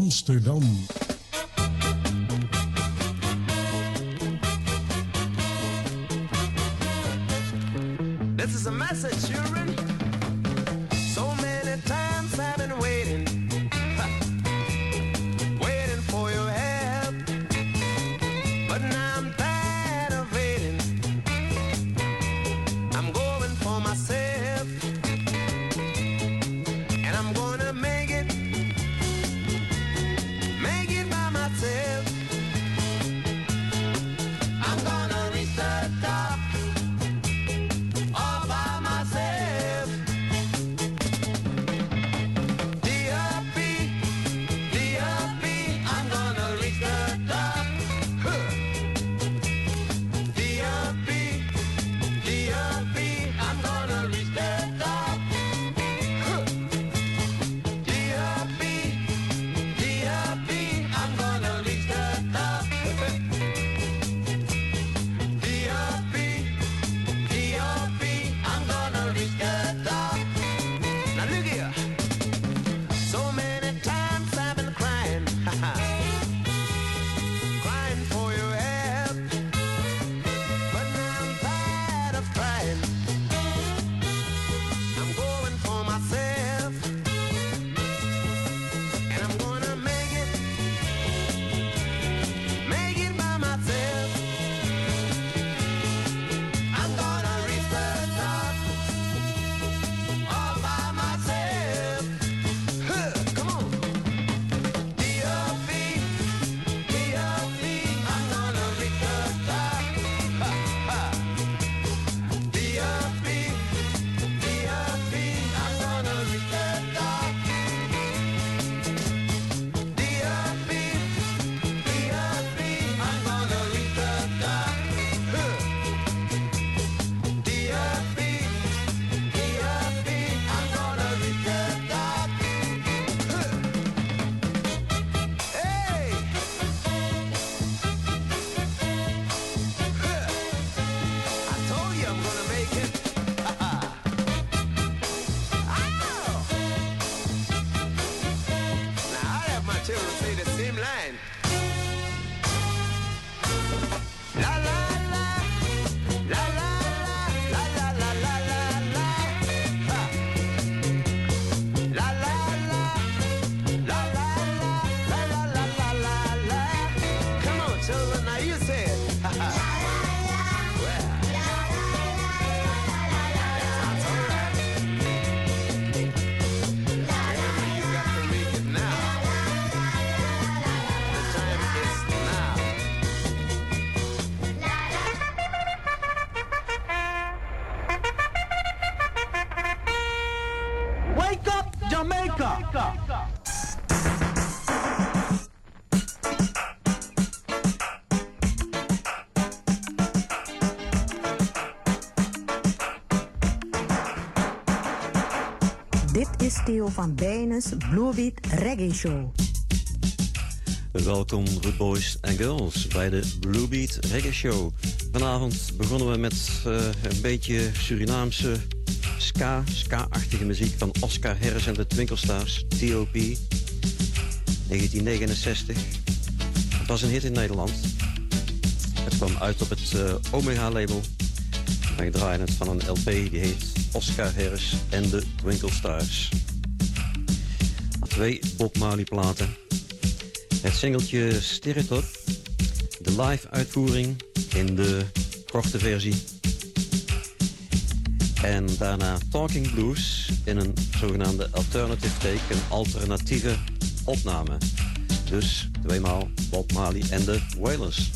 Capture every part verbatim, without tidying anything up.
Amsterdam. This is a message, children. So many times I've been waiting, ha, waiting for your help. But now I'm tired of waiting. I'm going for myself, and I'm gonna make it, make it by myself. I'm gonna reach the top. Dit is Theo van Bijnes Bluebeat Reggae Show. Welkom Rude Boys en Girls bij de Bluebeat Reggae Show. Vanavond begonnen we met uh, een beetje Surinaamse ska, ska-achtige muziek van Oscar Harris en de Twinkelstars, T O P, negentien negenenzestig. Het was een hit in Nederland. Het kwam uit op het uh, Omega-label. Wij draaien het van een L P die heet Oscar Harris en de Twinkelstars. Twee Bob Marley platen. Het singeltje Stir It Up, de live uitvoering in de korte versie. En daarna Talking Blues in een zogenaamde alternative take, een alternatieve opname. Dus tweemaal Bob Marley en de Wailers.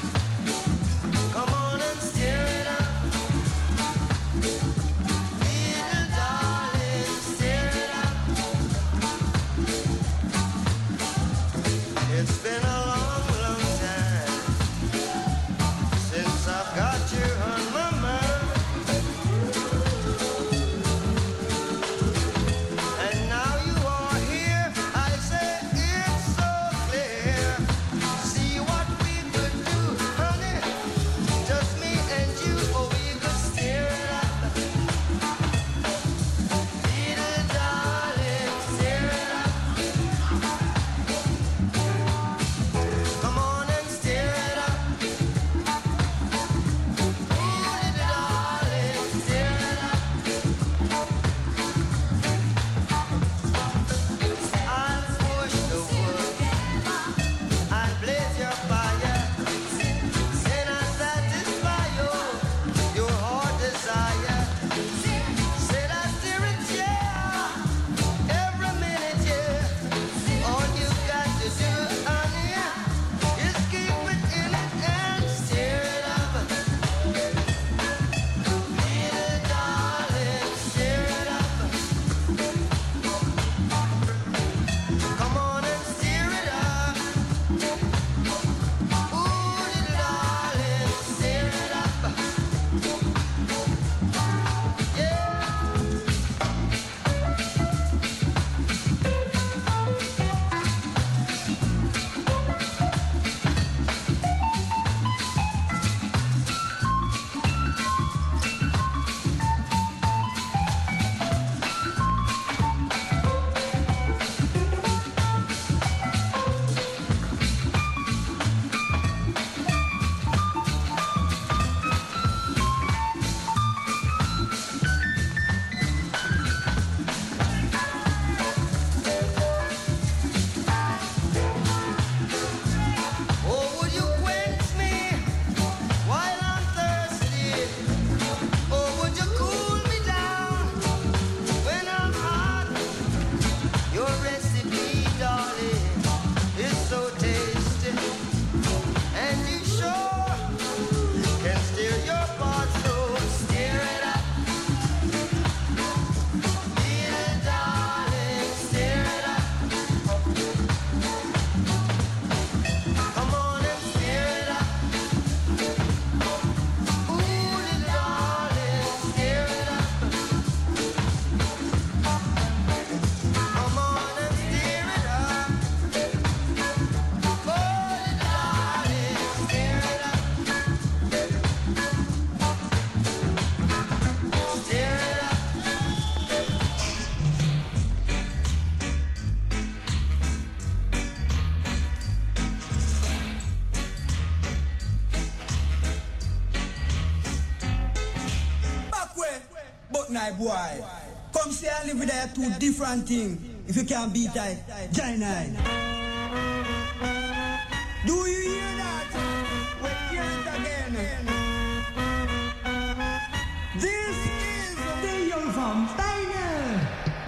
Come on and steer it up. night, boy. Come say and live with that two different things. If you can't beat that, join I. Do you hear that? We hear it again. This is the Young Van Bijnen.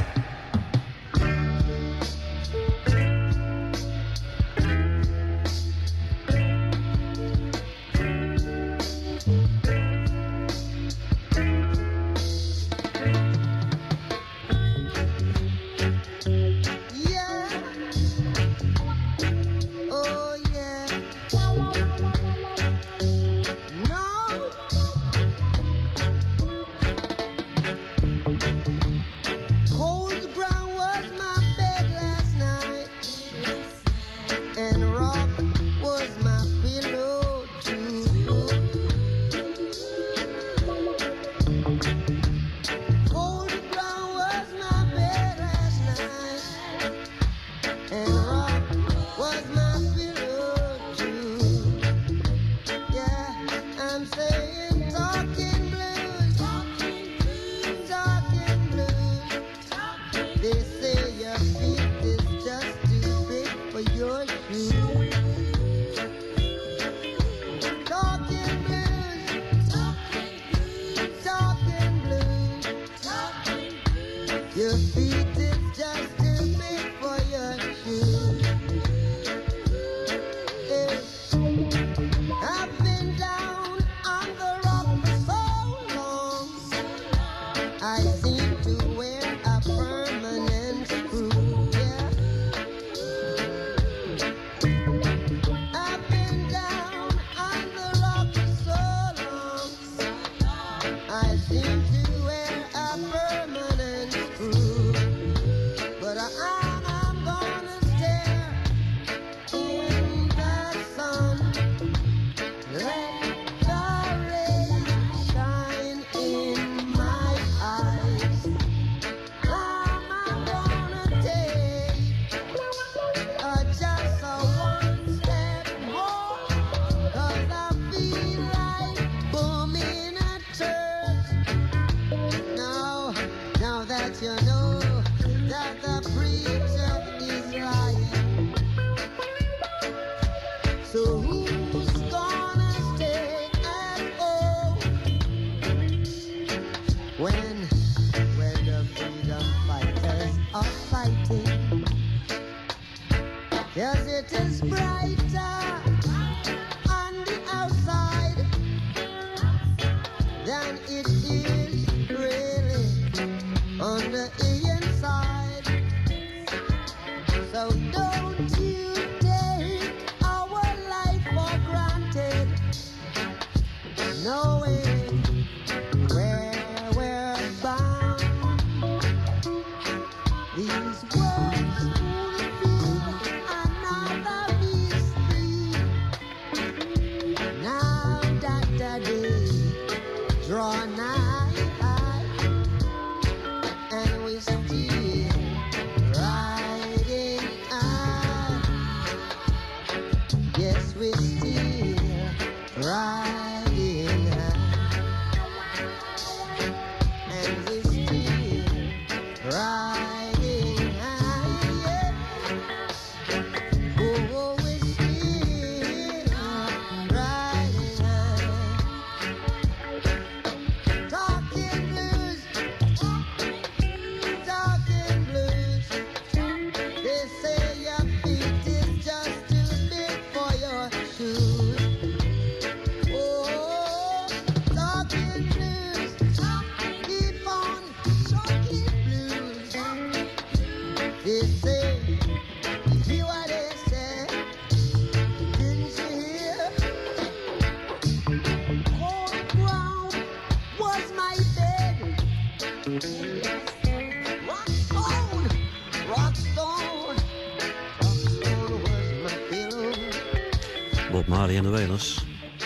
Bob Marley en de Wailers.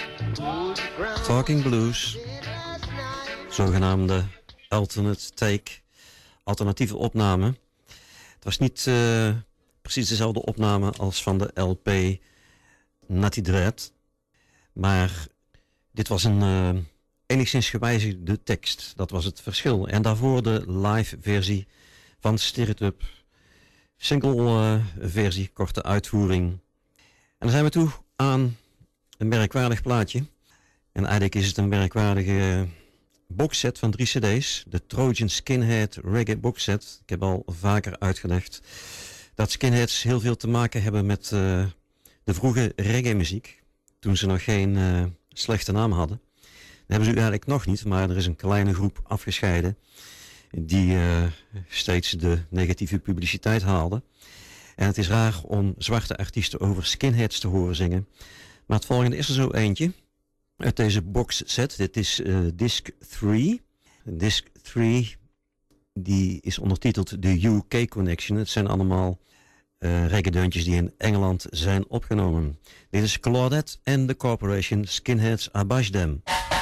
Talking Blues. Zogenaamde alternate take. Alternatieve opname. Het was niet uh, precies dezelfde opname als van de L P Natty Dread. Maar dit was een, uh, enigszins gewijzigde tekst. Dat was het verschil. En daarvoor de live versie van Stir It Up. Single uh, versie, korte uitvoering. En dan zijn we toe aan een merkwaardig plaatje. En eigenlijk is het een merkwaardige boxset van drie cd's. De Trojan Skinhead Reggae boxset. Ik heb al vaker uitgelegd dat skinheads heel veel te maken hebben met uh, de vroege reggae muziek. Toen ze nog geen uh, slechte naam hadden. Dat hebben ze eigenlijk nog niet, maar er is een kleine groep afgescheiden die uh, steeds de negatieve publiciteit haalde. En het is raar om zwarte artiesten over skinheads te horen zingen. Maar het volgende is er zo eentje uit deze boxset. Dit is uh, disc drie. Disc drie die is ondertiteld The U K Connection. Het zijn allemaal uh, reggae-deuntjes die in Engeland zijn opgenomen. Dit is Claudette and the Corporation, Skinheads Abash Them.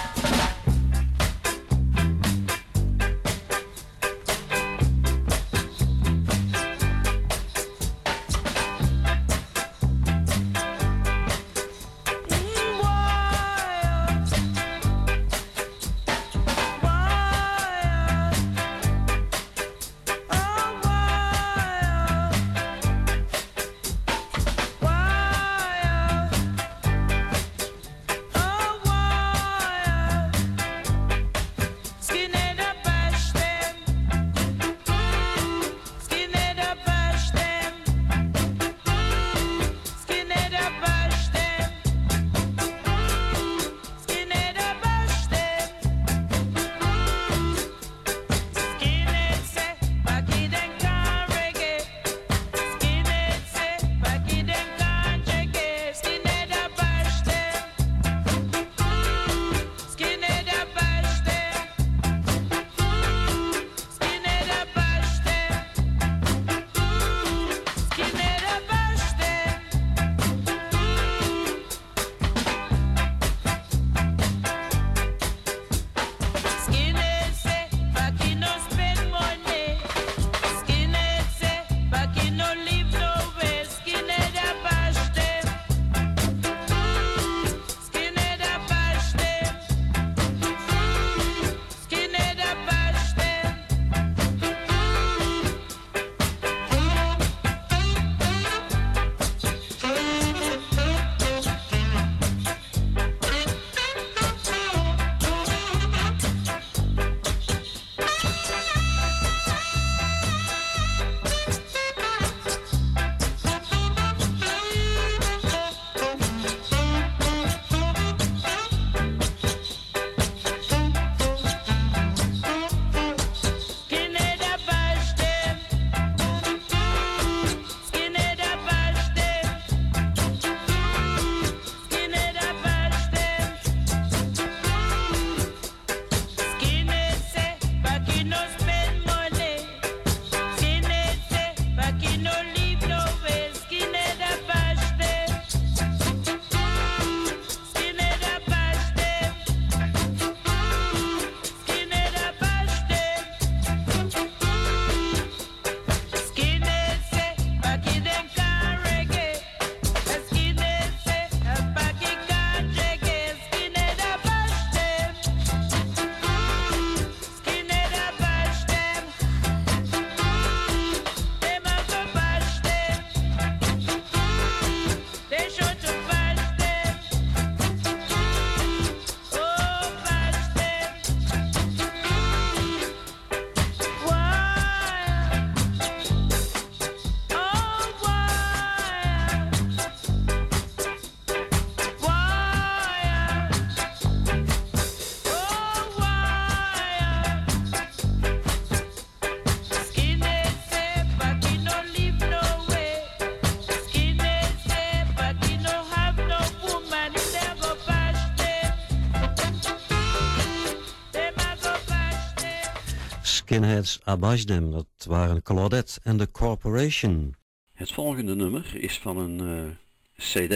Skinheads Abash Them, dat waren Claudette and the Corporation. Het volgende nummer is van een uh, cd,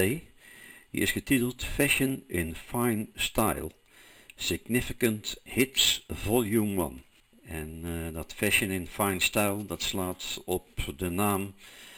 die is getiteld Fashion in Fine Style, Significant Hits Volume één. En uh, dat Fashion in Fine Style, dat slaat op de naam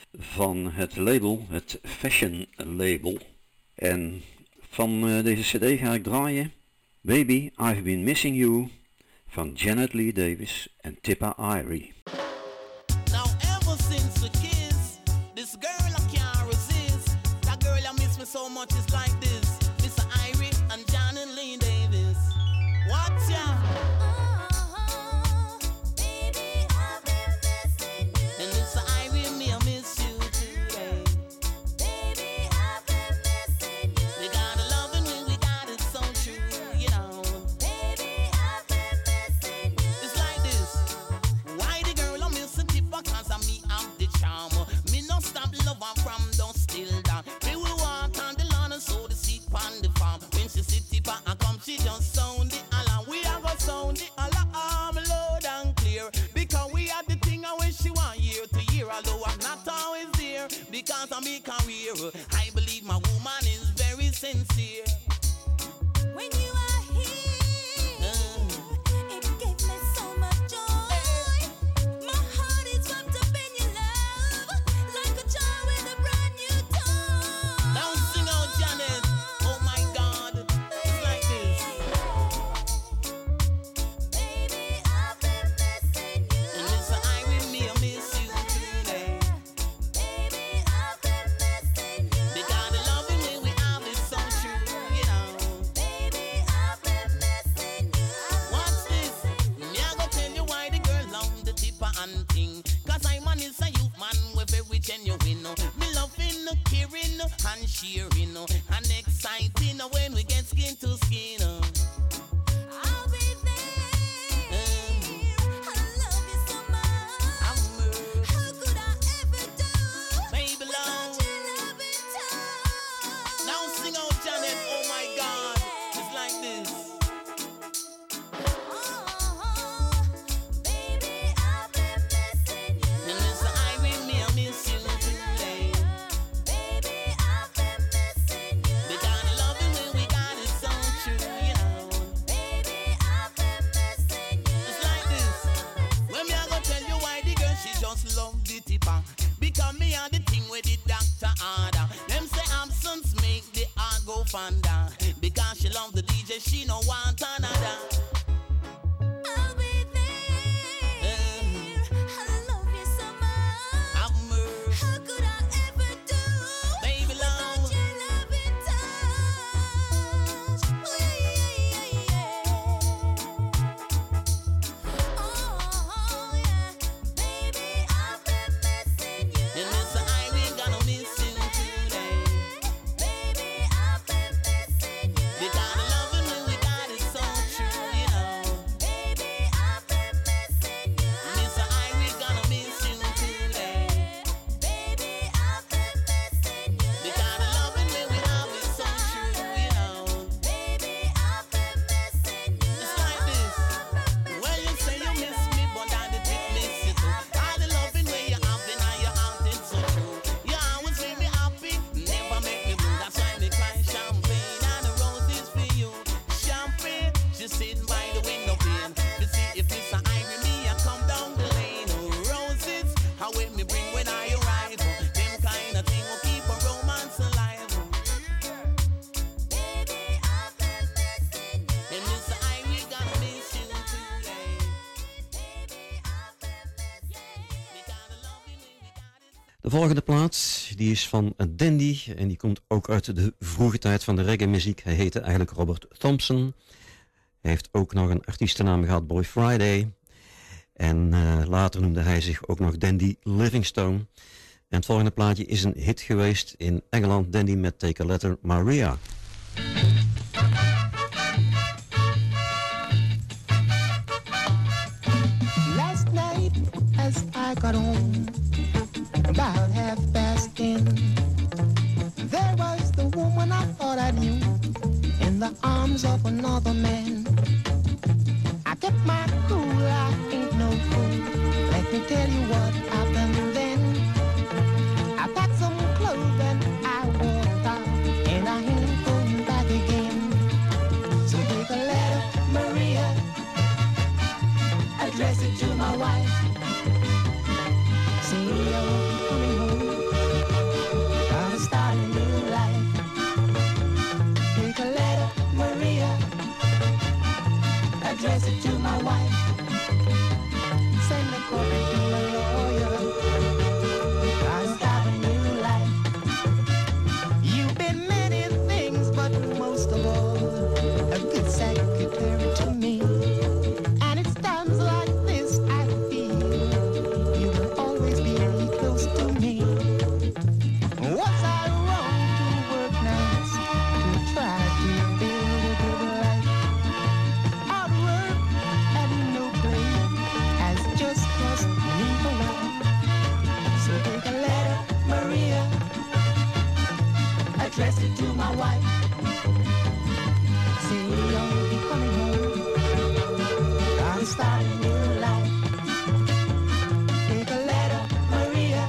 van het label, het Fashion Label. En van uh, deze cd ga ik draaien Baby, I've Been Missing You van Janet Lee Davis en Tippa Irie. Now ever since we kiss, this girl I can't resist. That girl I miss me so much, it's like this. Mister Irie and Janet Lee Davis. Watch ya. She just sound the alarm. We are gonna sound the alarm loud and clear. Because we have the thing I wish she want year to year. Although I'm not always there. Because I'm a career. I believe my woman is very sincere. When you are here, uh, it gives me so much joy. My heart is wrapped up in your love. Like a child with a brand new toy. Now sing out, Janet. Oh my God. It's like this. Baby, I've been missing you. And Mister Irie, me, I miss you today. Baby, I've been missing you. Because the loving way we have is so true, you know. Baby, I've been missing you. What's this? Me, I go tell you why the girl love the Tippa and thing. Cause I'm an is a youth man with very genuine. Me loving, caring, and sharing, and exciting when we get skin to skin. I'll be there. I love you so much. How could I ever do? Baby, love. Now sing out, Janet. Oh my God. It's like this. Baby, I've been missing you. And Mister Irie, me, I miss you today. Baby, I've been missing you. Because the loving way we got is so true, you know. Baby, I've been missing you. It's like this. When me I go tell you why the girl she just love the Tippa. Because me and the thing with the doctor order. Them say absence make the heart go fonder. Because she love the D J, she no want another. I'll be there. I love you so much. Have mercy. How could I ever do? Baby, love. Without your loving touch. Oh, yeah, yeah, yeah, yeah. Oh, yeah. Baby, I've been missing you. And Mister Irie gonna miss you today. Baby, I've been missing you. Because the loving way we got is so true, you know. Baby, I've been missing you. Mister Irie gonna miss you today. Baby, I've been missing you. Because the loving way we have is so true, you know. Baby, I've been missing you. It's like this. Well, you say you miss me, but I did miss you too. All the loving way you have been and your heart is so true. You always make me happy, never make me blue. That's why me cry champagne and the roses for you. Champagne, just sitting by the window pane. To see if Mister Irie me I come down the lane. Roses, how will me bring when I arrive? Them kind of thing will keep a romance alive. Baby, I've been missing you. And Mister Irie gonna miss you today. Baby, I've been missing you. Because the loving way we got is. De volgende plaat die is van Dandy en die komt ook uit de vroege tijd van de reggae muziek. Hij heette eigenlijk Robert Thompson. Hij heeft ook nog een artiestennaam gehad, Boy Friday. En uh, later noemde hij zich ook nog Dandy Livingstone. En het volgende plaatje is een hit geweest in Engeland. Dandy met Take a Letter Maria. Last night, as I got home, about half past ten, there was the woman I thought I knew in the arms of another man. I kept my cool, I ain't no fool. Let me tell you what happened then. I packed some clothes and I walked out, and I ain't going back again. So take a letter, Maria, address it to my wife. Say I won't be coming home, gotta start a new life. Take a letter, Maria, address it to my wife. Send a copy to my lawyer. I'll start a new life. You've been many things, but most of all, a good secretary to me. And it's times like this I feel you will always be close to me. Was I wrong to work nights to try to build a good life? Hard work and no play has just cost me a lot. So take a letter, Maria, address it to my wife. Say I'll be coming home, I'll start a new life. Take a letter, Maria,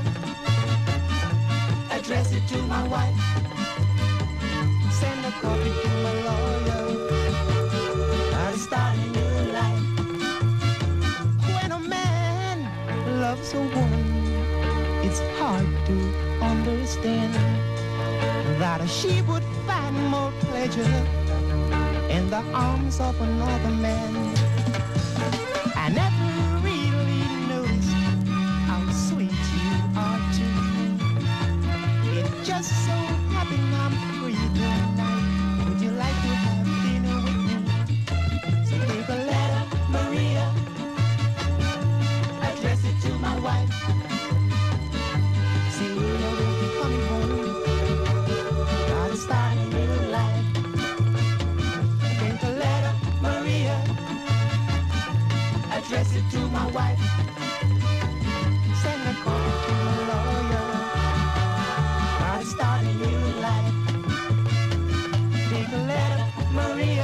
address it to my wife. Send a copy to my lawyer, I'll start a new life. When a man loves a woman, it's hard to understand that she would find more pleasure in the arms of another man. I never really noticed how sweet you are to me. It just so happened I'm free tonight. Would you like to have dinner with me? So take a letter, Maria, address it to my wife. Say I will be coming home, gotta start a new life. Take a letter, Maria, address it to my wife. Send a copy to my lawyer, gotta start a new life. Take a letter, Maria,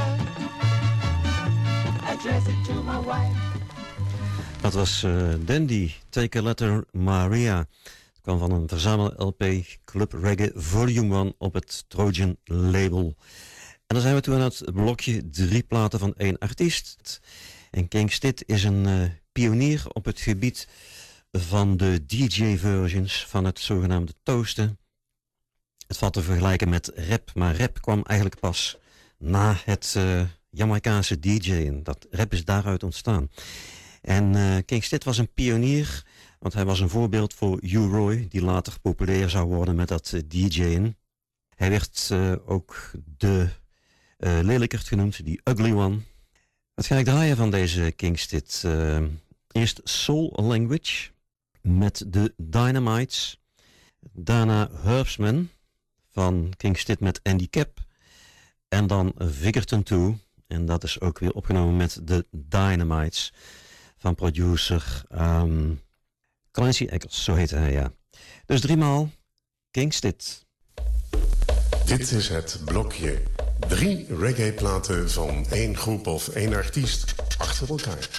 address it to my wife. Dat was uh, Dandy, Take a Letter Maria. Het kwam van een verzamel-L P, Club Reggae Volume één op het Trojan label. En dan zijn we toe aan het blokje drie platen van één artiest. En King Stitt is een uh, pionier op het gebied van de D J-versions van het zogenaamde toasten. Het valt te vergelijken met rap, maar rap kwam eigenlijk pas na het uh, Jamaicaanse D J'en. Dat rap is daaruit ontstaan. En uh, King Stitt was een pionier, want hij was een voorbeeld voor Hugh Roy, die later populair zou worden met dat uh, D J'en. Hij werd uh, ook de uh, lelijkert genoemd, die Ugly One. Wat ga ik draaien van deze King Stitt? Uh, eerst Soul Language met de Dynamites. Daarna Herbsman van King Stitt met Andy Capp. En dan Vigerton twee. En dat is ook weer opgenomen met de Dynamites van producer um, Clancy Eccles, zo heette hij, ja. Dus driemaal King Stitt. Dit is het blokje. Drie reggae-platen van één groep of één artiest achter elkaar.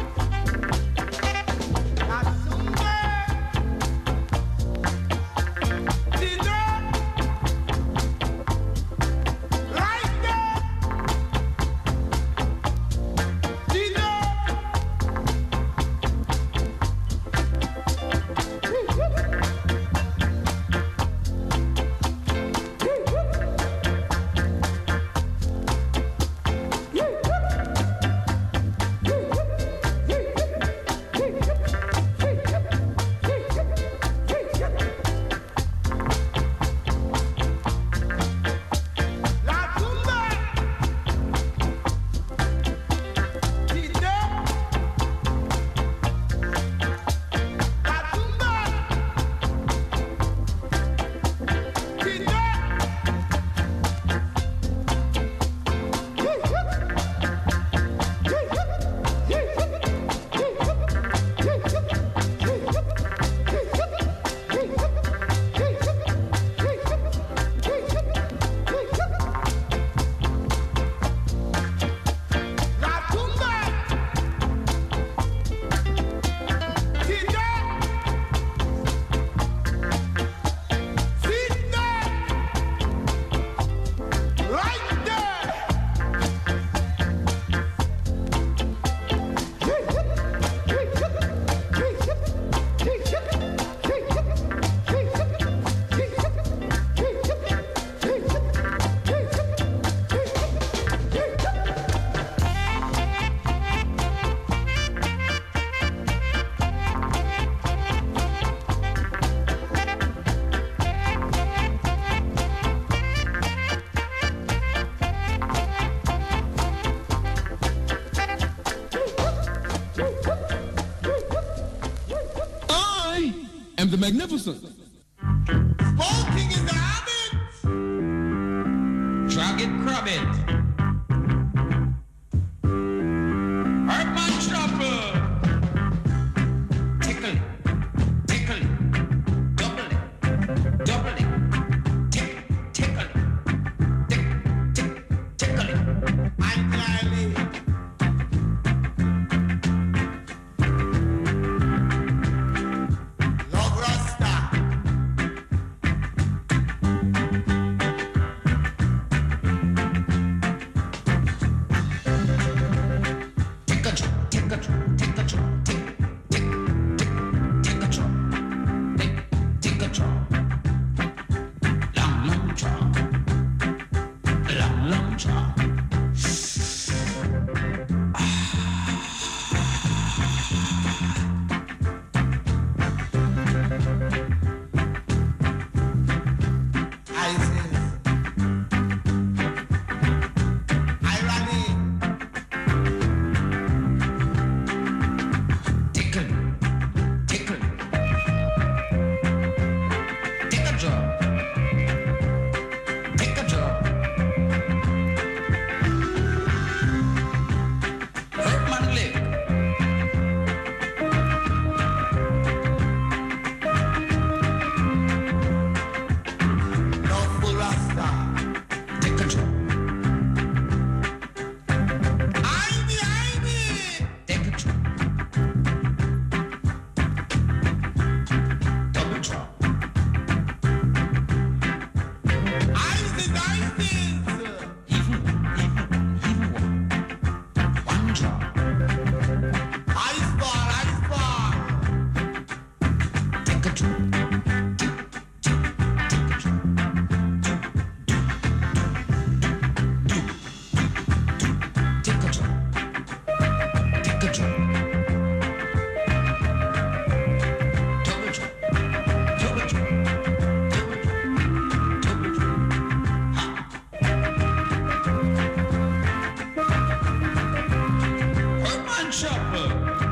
Not M the Magnificent. Smoking is the habit. Drag it, grab it. Earthman trouble. Tickle it, tickle it, double it, double it. Tick, tickle it, tick, tick, tickle it. I'm clearly. Love Rasta. Take a drop, take a drop, take a drop, take, take, take, take a drop, take, take a drop. Long, long drop, long, long drop. Isis, irony. Tickle, tickle. Take a drop. Take a drop. Earthman lick. No full Rasta. Take a drop. Ivy, Ivy. Take a drop. Double drop. Isis, Isis. Even one, even one, even one. One drop. Ice ball, ice ball. Take a drop. Tick, tick, take a drop. Take a drop. Take a drop. Double drop. Double drop. Double drop. Double drop. Ha. Earthman chopper.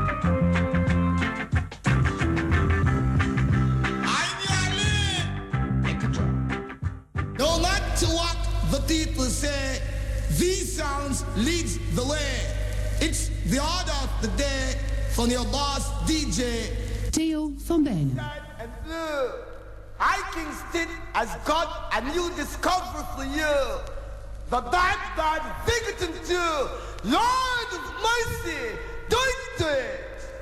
Ivy Ali. Take a drop. No matter what the people say, these sounds leads the way. It's the order of the day from your boss D J. Theo van Bijnen. And blue. I Kingston has got a new discovery for you. The bad, bad Biggerton too. Lord of mercy, do it to it.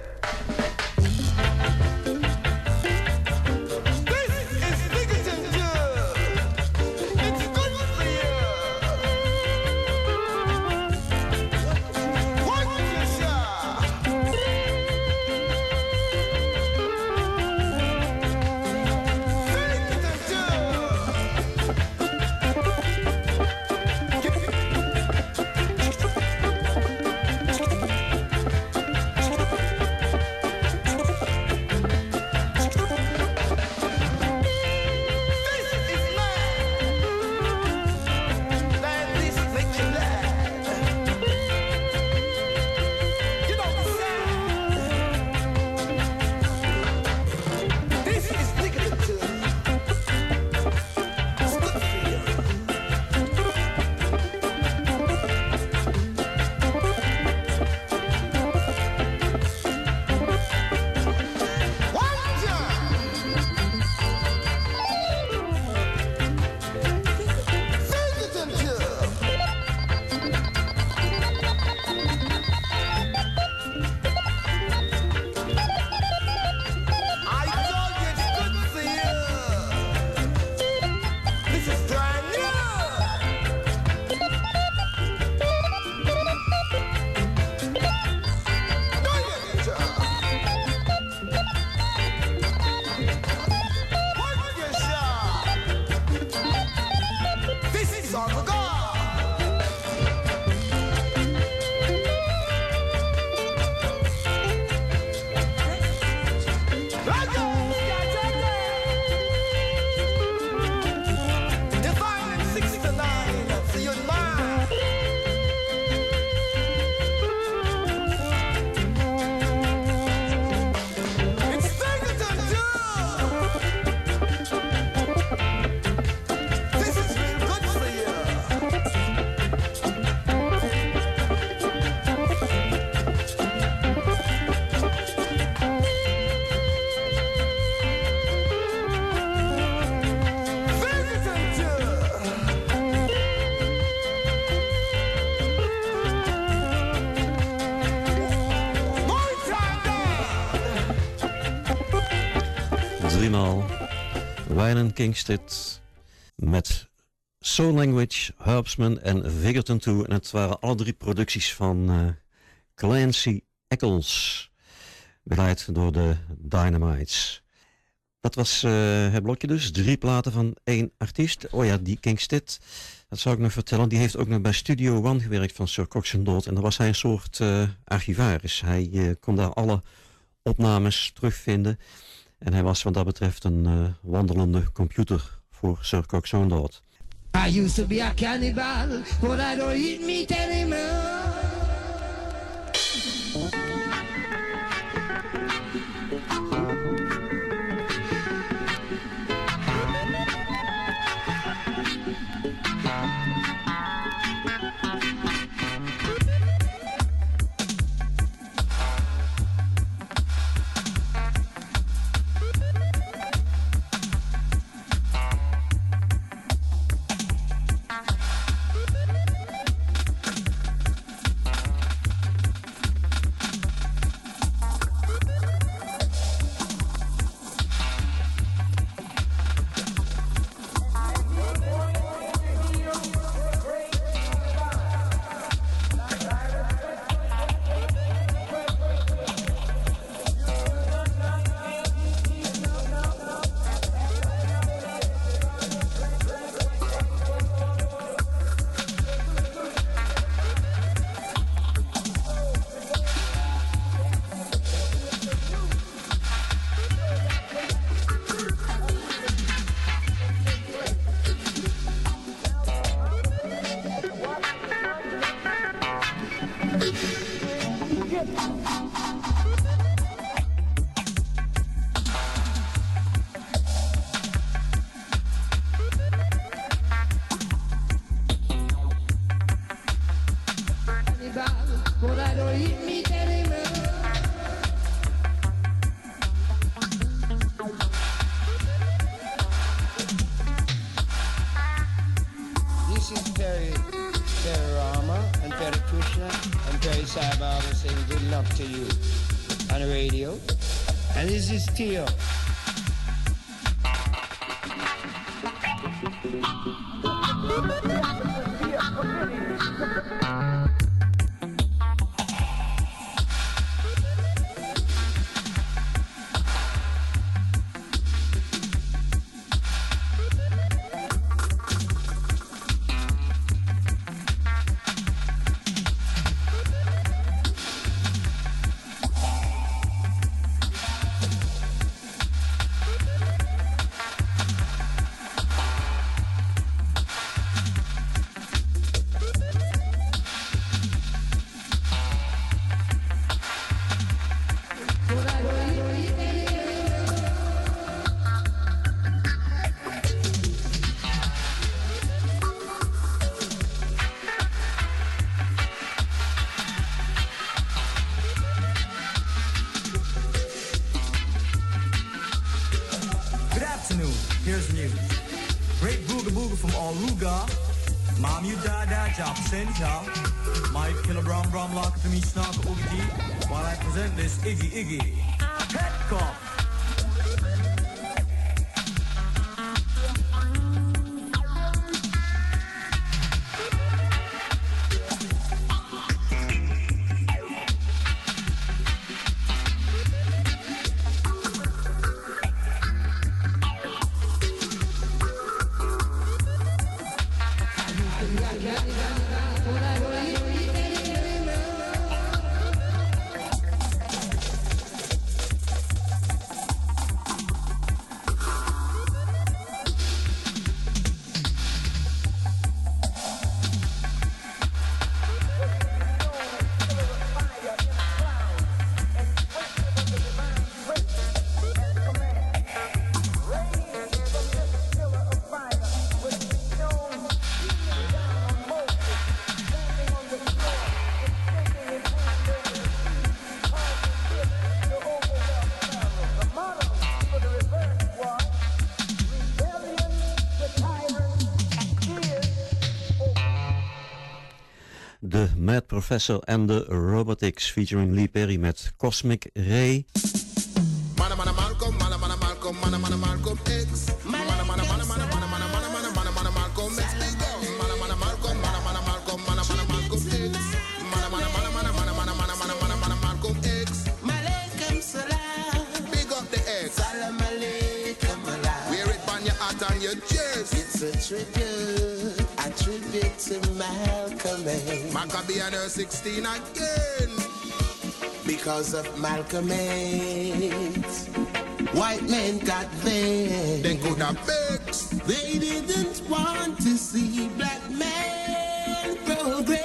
This is Biggerton too. It's good for you. What you say? Biggerton too. Driemaal. Wynan Kingsted met Soul Language, Herbsman en Vigerton two. En het waren alle drie producties van uh, Clancy Eccles. Begeleid door de Dynamites. Dat was uh, het blokje dus. Drie platen van één artiest. Oh ja, die Kingsted. Dat zou ik nog vertellen. Die heeft ook nog bij Studio One gewerkt van Sir Coxsone Dodd. En daar was hij een soort uh, archivaris. Hij uh, kon daar alle opnames terugvinden. En hij was wat dat betreft een uh, wandelende computer voor Sir Coxsone Dodd. I used to be a cannibal, but I don't eat meat anymore. Tio. Iggy Iggy, Head Cop. The Mad Professor and the Robotics featuring Lee Perry met Cosmic Ray. Mana mana Malcolm, mana mana Malcolm. Malcolm, mana mana Malcolm X. Mana mana mana mana mana mana mana mana mana mana Malcolm X. Big up. Mana mana Malcolm, mana mana Malcolm, mana mana Malcolm X. Mana mana mana mana mana mana mana mana mana mana Malcolm X. Malcolm Salam. Big up the X. Salam alaikum Allah. Wear it on your heart and your chest. It's a tribute, a tribute to Malcolm X. Maccabee and her sixteen again. Because of Malcolm X, white men got vexed. They could have vexed. They didn't want to see black men progress.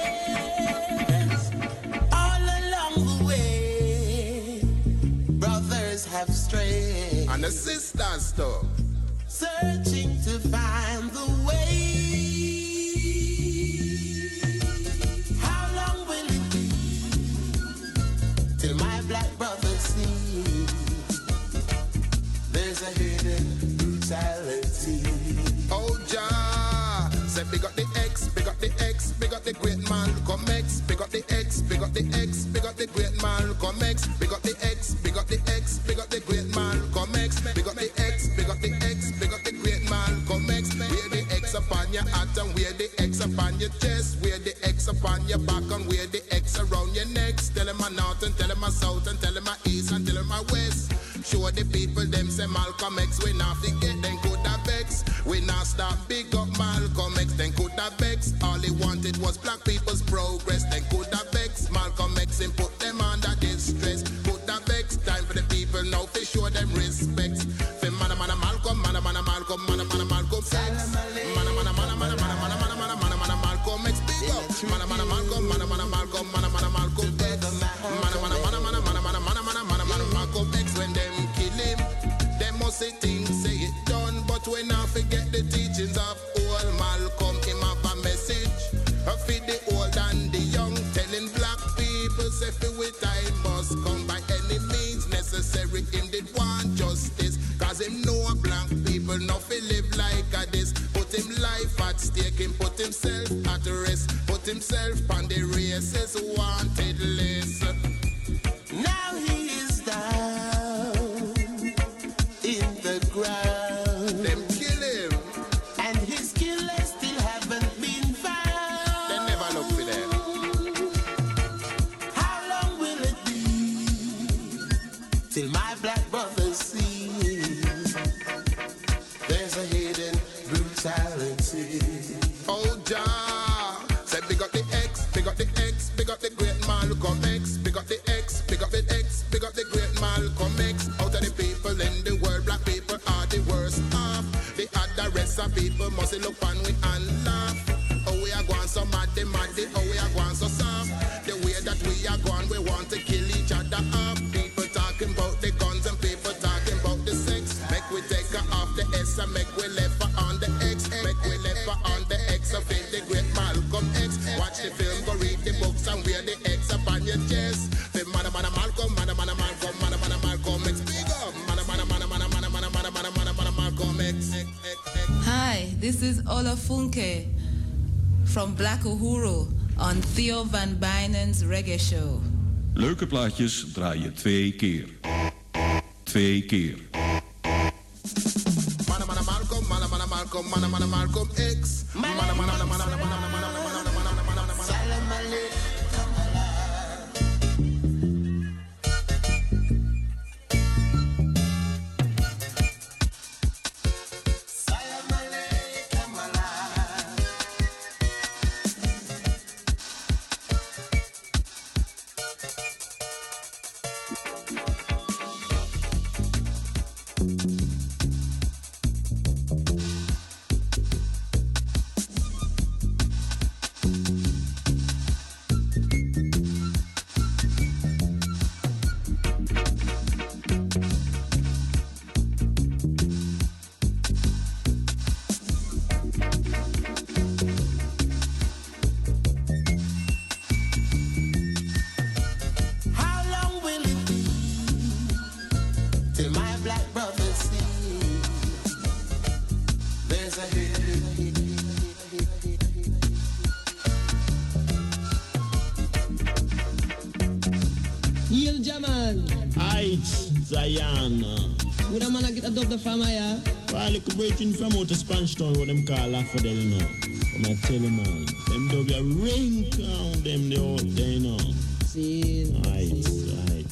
All along the way, brothers have strayed. And the sisters too. Searching to find the way. How long will it be till my black brothers see there's a hidden brutality? Oh, Jah, say big up the X, big up the X, big up the great Malcolm X, big up the X, big up the X, big up the great Malcolm X, big up the X, big up the X, big up the great Malcolm X, big up the X, big up the X, big up the great Malcolm X. Wear the X upon your hat and wear the X upon your chest, wear the X upon your back and wear the X around your neck. Tell him a north and tell him a south and tell him a east and tell him a west. Show the people them say Malcolm X, we not forget then could have vex. We not stop big up Malcolm X, then could have vex. All he wanted was black people's progress, then could have vex. Malcolm X and put them under distress. Could have vex, time for the people now to show them respect. For mana mana Malcolm, mana mana Malcolm, mana mana Malcolm X. Mana mana mana mana mana mana mana mana mana mana Malcolm X, big up. Mana mana Malcolm, mana mana Malcolm, mana mana Malcolm X. Mana mana mana mana mana mana mana mana mana mana Malcolm X. When them kill him, them must say things, say it done. But we not forget the teachings of old Malcolm. Him have a message for the old and the young, telling black people say we time must come by any means necessary. Him did want justice, cause him know black people not fi live like a this. Put him life at stake, him put himself at rest, put himself on the races wanted list. Now he is down in the ground. Them kill him, and his killers still haven't been found. they never look for them. How long will it be till my black brothers see there's a hidden brutality? Oh, Jah, say big up the X, big up the X, big up the great Malcolm X, big up the X, big up the X, big up the great Malcolm X. Out of the people in the world, black people are the worst off. The other rest of people must look on we and laugh. Oh, we are going so mad, the mad, oh, we are going so soft. The way that we are going, we want to kill each other up. People talking about the guns and people talking about the sex. Make we take her off the S and make we left her on the X. Make we left her on the X of it, the great Malcolm X. Watch the film, go read the books and wear the X upon your chest. The mana mana Malcolm, mana mana Malcolm, mana mana Malcolm X. Big up, mana mana mana mana mana mana mana mana mana mana Malcolm X. Hi, this is Ola Funke from Black Uhuru on Theo Van Bijnen's Reggae Show. Leuke plaatjes draai je twee keer. Twee keer. Mana mana Malcolm, mana mana Malcolm, mana mana Malcolm X. Mana mana mana mana mana mana mana mana mana mana mana mana. Salam alaikum. Zayan. Would a man a get a dub the farmer, yeah? Well, you could break in from out of Spanish Town, what them call Affordel, you know. But I tell you, man, them dub ya ring count them the out there, you know. See? Right, right.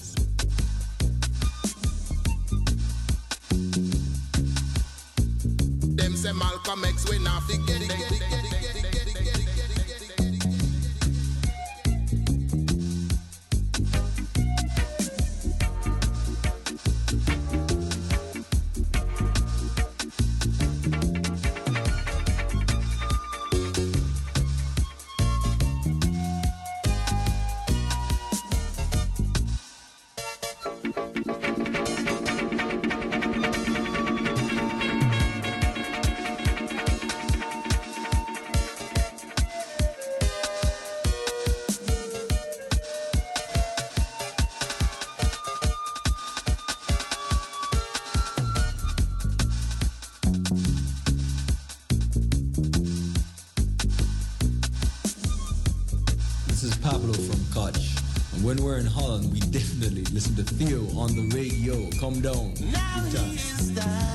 Them say Malcolm X, we not forget it, get it, get it, get it, get it, get it, get it. When we're in Holland, we definitely listen to Theo on the radio. Come down. Now he's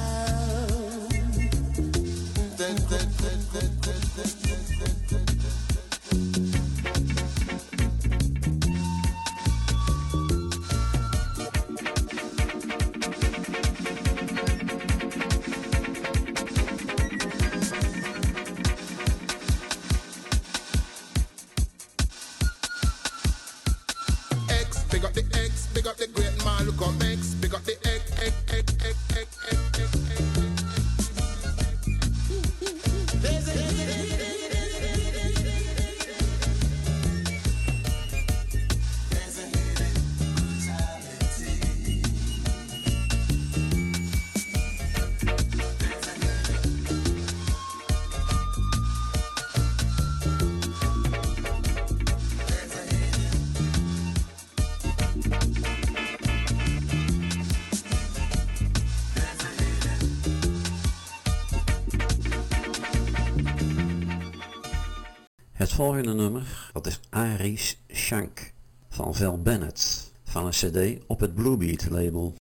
Het volgende nummer, dat is Aries Shank van Val Bennett van een cd op het Bluebeat label.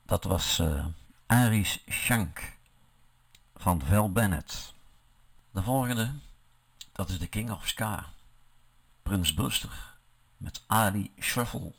Dat was uh, Aries Shank van Val Bennett. De volgende, dat is de King of Ska, Prins Buster met Ali Shuffle.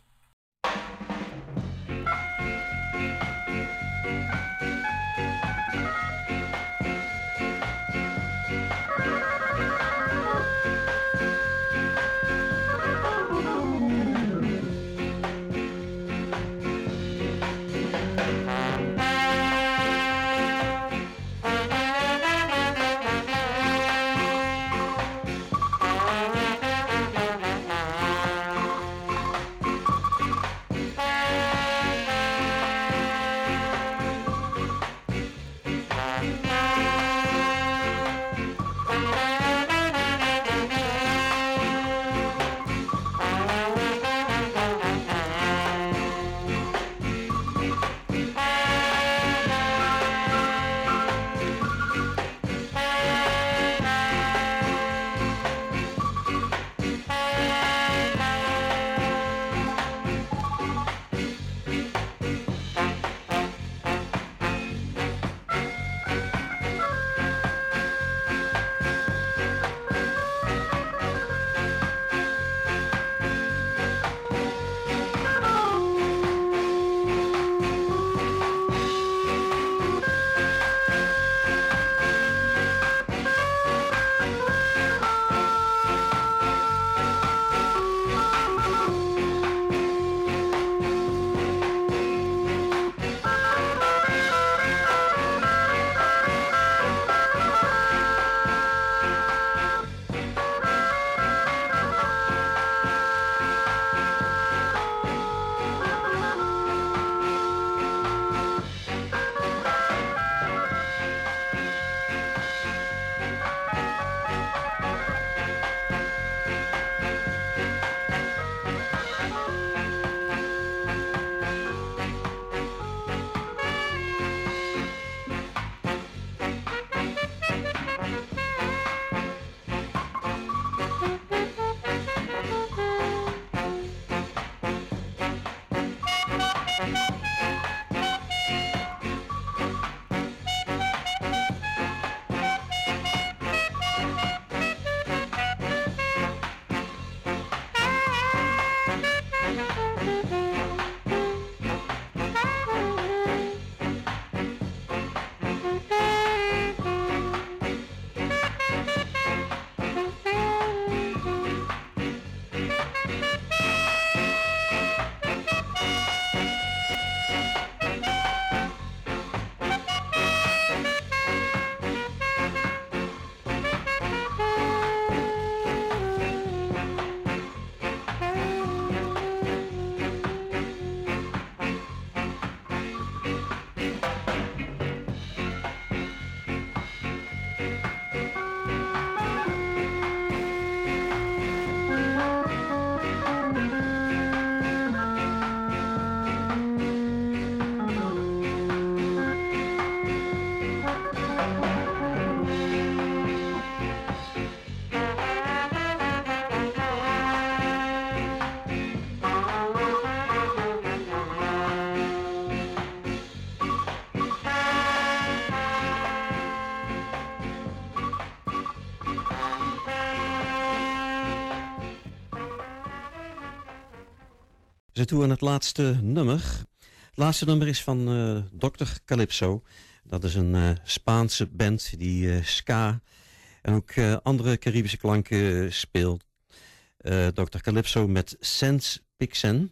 We zijn toe aan het laatste nummer. Het laatste nummer is van uh, dokter Calypso. Dat is een uh, Spaanse band die uh, ska en ook uh, andere Caribische klanken uh, speelt. Uh, dokter Calypso met Sense Pixen.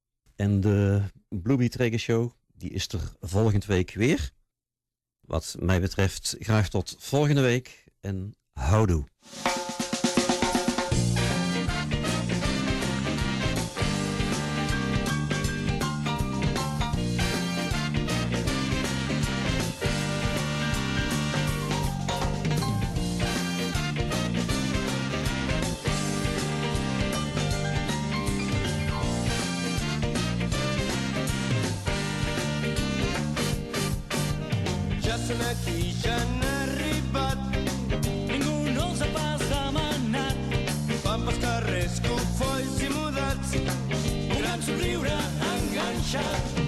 En de Bluebeat Reggae Show die is er volgende week weer. Wat mij betreft graag tot volgende week en houdoe. Somriure enganxat